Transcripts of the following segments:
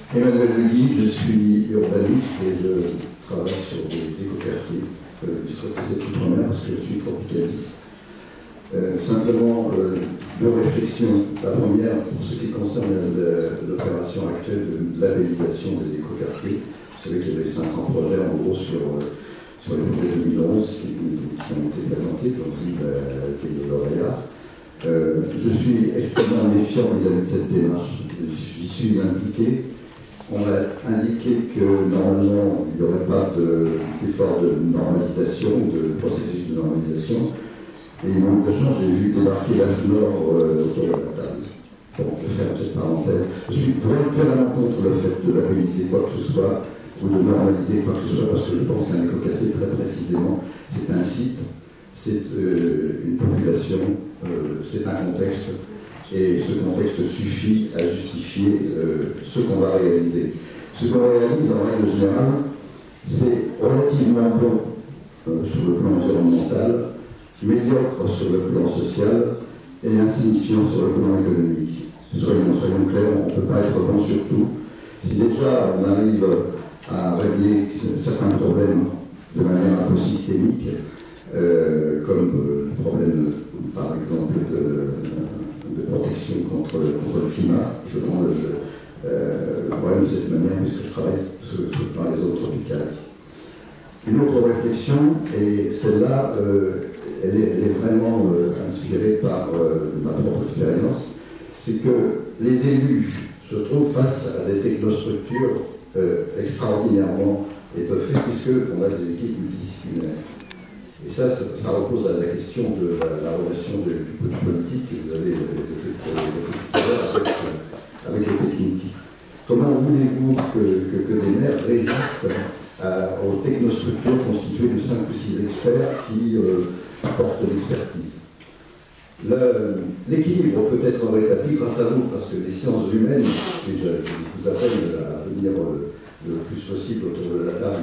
Emmanuel Legui, je suis urbaniste et je travaille sur des écoquartiers. Je serais peut-être outre-mer parce que je suis tropicaliste. Simplement deux réflexions. La première, pour ce qui concerne l'opération actuelle de labellisation des écoquartiers. Vous savez qu'il y avait 500 projets en gros sur les projets 2011 qui ont été présentés, donc il a été lauréat. Je suis extrêmement méfiant vis-à-vis de cette démarche. J'y suis impliqué. On a indiqué que normalement il n'y aurait pas d'effort de normalisation, de processus de normalisation. Et il manque de chance, j'ai vu débarquer l'AFNOR autour de la table. Bon, je ferme cette parenthèse. Je suis vraiment contre le fait de labelliser quoi que ce soit ou de normaliser quoi que ce soit, parce que je pense qu'un écoquartier, très précisément, c'est un site, c'est une population, c'est un contexte, et ce contexte suffit à justifier ce qu'on va réaliser. Ce qu'on réalise, en règle générale, c'est relativement bon sur le plan environnemental, médiocre sur le plan social et insignifiant sur le plan économique. Soyons clairs, on ne peut pas être bon sur tout. Si déjà on arrive à régler certains problèmes de manière un peu systémique, comme le problème, par exemple, de protection contre le climat, je prends le problème de cette manière puisque je travaille dans les zones tropicales. Une autre réflexion, et celle-là, elle est vraiment inspirée par ma propre expérience, c'est que les élus se trouvent face à des technostructures extraordinairement étoffées, puisqu'on a des équipes multidisciplinaires. Et ça repose à la question de la relation du politique que vous avez évoquée avec les techniques. Comment voulez-vous que des maires résistent aux technostructures constituées de 5 ou 6 experts qui portent l'expertise? L'équilibre peut être rétabli grâce à vous, parce que les sciences humaines, et je vous appelle à venir le plus possible autour de la table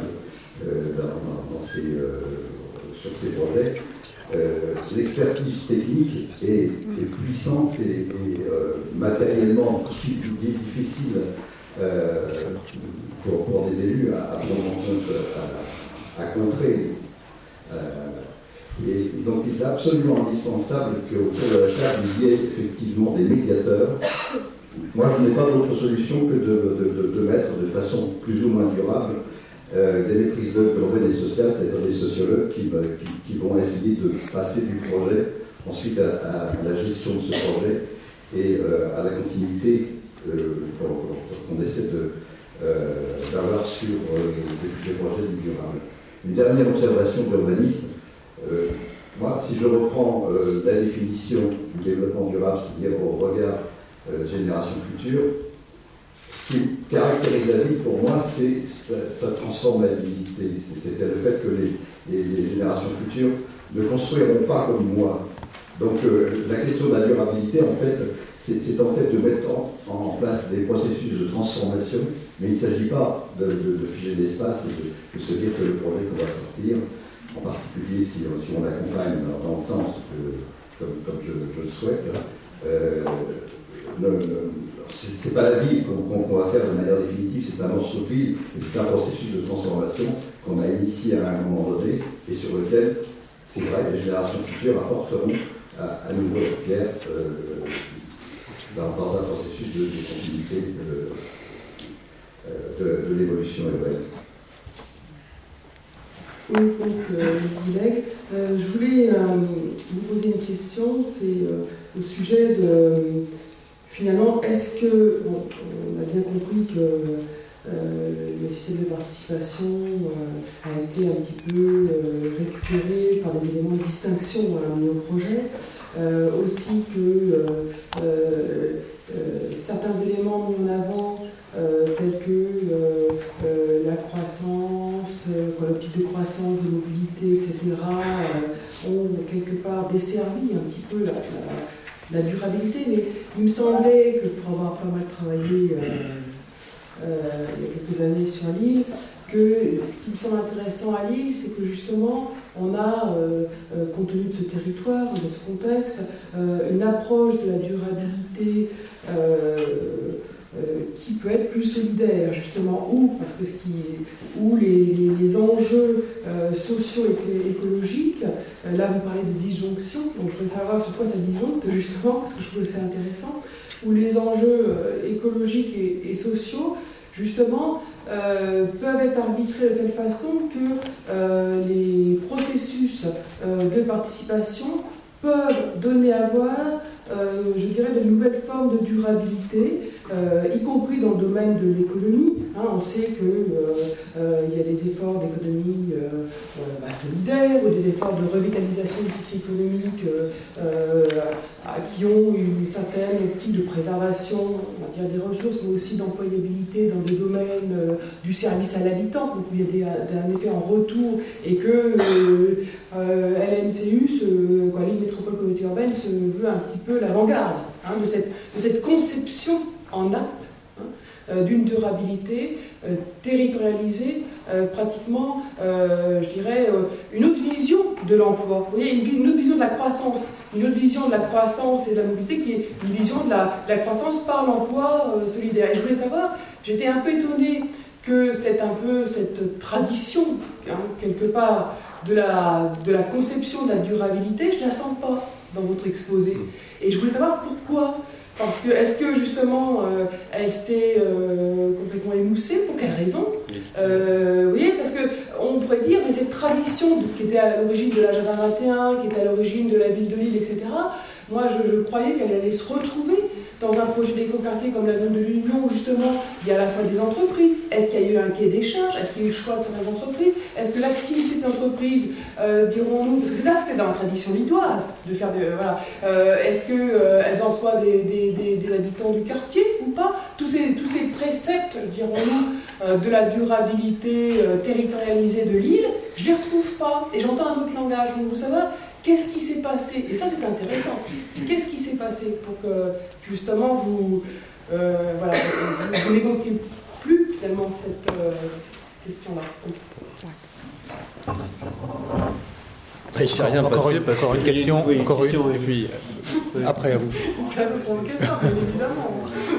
sur ces projets, l'expertise technique est puissante et matériellement difficile pour des élus à prendre en compte, à contrer. Et donc il est absolument indispensable qu'autour de la table il y ait effectivement des médiateurs. Moi je n'ai pas d'autre solution que de mettre de façon plus ou moins durable des maîtrises d'œuvre urbaines et sociales, c'est-à-dire des sociologues qui vont essayer de passer du projet ensuite à la gestion de ce projet et à la continuité qu'on essaie d'avoir sur des projets durables. Une dernière observation d'urbanisme. Moi, si je reprends la définition du développement durable, c'est-à-dire au regard génération future, ce qui caractérise la vie pour moi, c'est sa transformabilité. C'est le fait que les générations futures ne construiront pas comme moi. Donc la question de la durabilité, en fait, c'est en fait de mettre en place des processus de transformation, mais il ne s'agit pas de figer l'espace et de se dire que le projet qu'on va sortir, en particulier si on l'accompagne dans le temps, comme je le souhaite, c'est pas la ville qu'on va faire de manière définitive, c'est un morceau de ville, et c'est un processus de transformation qu'on a initié à un moment donné, et sur lequel, c'est vrai, les générations futures apporteront à nouveau leur pierre dans un processus de continuité de l'évolution urbaine. Oui, donc, mes collègues, je voulais vous poser une question, c'est au sujet de, finalement, est-ce que, bon, on a bien compris que le système de participation a été un petit peu récupéré par des éléments de distinction dans nos projets, aussi que certains éléments mis en avant, tels que la croissance, le type de croissance, de mobilité, etc., ont quelque part desservi un petit peu la durabilité. Mais il me semblait que, pour avoir pas mal travaillé il y a quelques années sur l'île, que ce qui me semble intéressant à l'île, c'est que justement, on a, compte tenu de ce territoire, de ce contexte, une approche de la durabilité qui peut être plus solidaire, justement, parce que où les enjeux sociaux et écologiques, là vous parlez de disjonction, donc je voudrais savoir sur quoi ça disjoncte, justement, parce que je trouve ça intéressant, où les enjeux écologiques et sociaux, justement, peuvent être arbitrés de telle façon que les processus de participation peuvent donner à voir, je dirais, de nouvelles formes de durabilité, y compris dans le domaine de l'économie. On sait qu'il y a des efforts d'économie solidaire ou des efforts de revitalisation du tissu économique qui ont une certaine optique de préservation, on va dire, des ressources, mais aussi d'employabilité dans des domaines du service à l'habitant, donc où il y a un effet en retour, et que LMCU, la Ligue Métropole Communauté Urbaine, se veut un petit peu l'avant-garde de cette conception en acte d'une durabilité territorialisée, pratiquement, je dirais, une autre vision de l'emploi. Vous voyez, une autre vision de la croissance, une autre vision de la croissance et de la mobilité qui est une vision de la croissance par l'emploi solidaire. Et je voulais savoir, j'étais un peu étonnée que cette tradition, quelque part, de la conception de la durabilité, je ne la sens pas dans votre exposé. Et je voulais savoir pourquoi. Parce que, est-ce que justement, elle s'est complètement émoussée? Pour quelle raison? Vous voyez, parce qu'on pourrait dire, mais cette tradition qui était à l'origine de l'Agenda 21, qui était à l'origine de la ville de Lille, etc., moi je croyais qu'elle allait se retrouver dans un projet d'écoquartier comme la zone de l'Union, où justement il y a à la fois des entreprises. Est-ce qu'il y a eu un quai des charges? Est-ce qu'il y a eu le choix de certaines entreprises? Est-ce que l'activité de ces entreprises, dirons-nous, parce que là c'était dans la tradition lilloise de faire voilà, est-ce qu'elles emploient des habitants du quartier ou pas? Tous ces préceptes, dirons-nous, de la durabilité territorialisée de l'île, je ne les retrouve pas. Et j'entends un autre langage. Donc vous savez, qu'est-ce qui s'est passé? Et ça, c'est intéressant. Qu'est-ce qui s'est passé pour que, justement, vous n'évoquiez plus, finalement, cette question-là? Il ne s'est rien passé. Encore une question, oui, encore une, question, et puis après à vous. Ça me prend question, bien évidemment.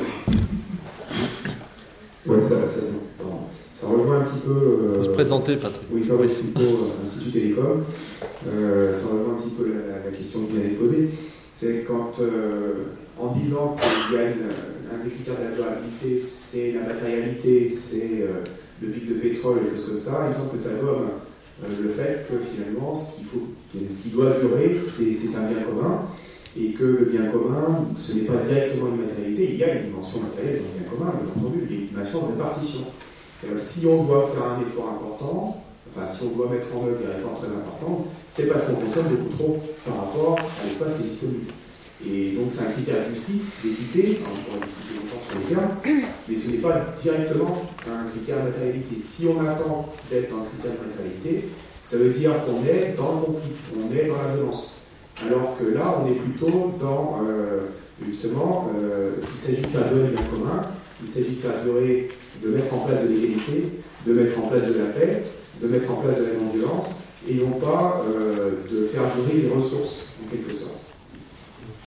Oui, ça rejoint un petit peu... Vous se présenter, Patrick. Oui, Fabrice Rico, Institut Télécom. Ça rejoint un petit peu la question que vous avez posée. C'est quand, en disant qu'il y a un des critères de la durabilité, c'est la matérialité, c'est le pic de pétrole, et choses comme ça, il me semble que ça gomme le fait que finalement, ce qui doit durer, c'est un bien commun, et que le bien commun, ce n'est pas directement une matérialité, il y a une dimension matérielle dans le bien commun, bien entendu, il y a une dimension de répartition. Si on doit faire un effort important, si on doit mettre en œuvre des réformes très importantes, c'est parce qu'on consomme beaucoup trop par rapport à l'espace qui est disponible. Et donc c'est un critère de justice, d'équité, on pourra discuter longtemps sur les termes, mais ce n'est pas directement un critère de matérialité. Si on attend d'être un critère de matérialité, ça veut dire qu'on est dans le conflit, on est dans la violence. Alors que là, on est plutôt dans, justement, s'il s'agit de faire durer le bien commun, il s'agit de faire durer, de mettre en place de l'égalité, de mettre en place de la paix, de mettre en place de la non-violence, et non pas de faire durer les ressources, en quelque sorte.